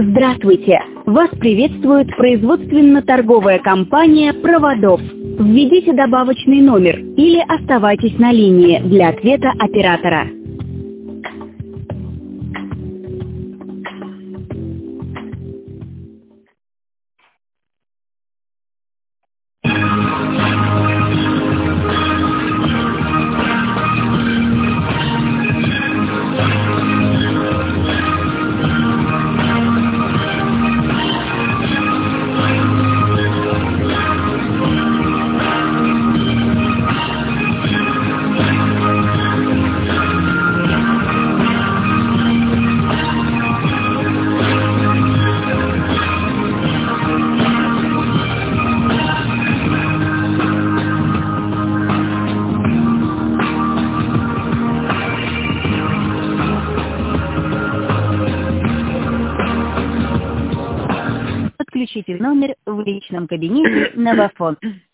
Здравствуйте! Вас приветствует производственно-торговая компания «Проводов». Введите добавочный номер или оставайтесь на линии для ответа оператора. Подключите номер в личном кабинете Новофон.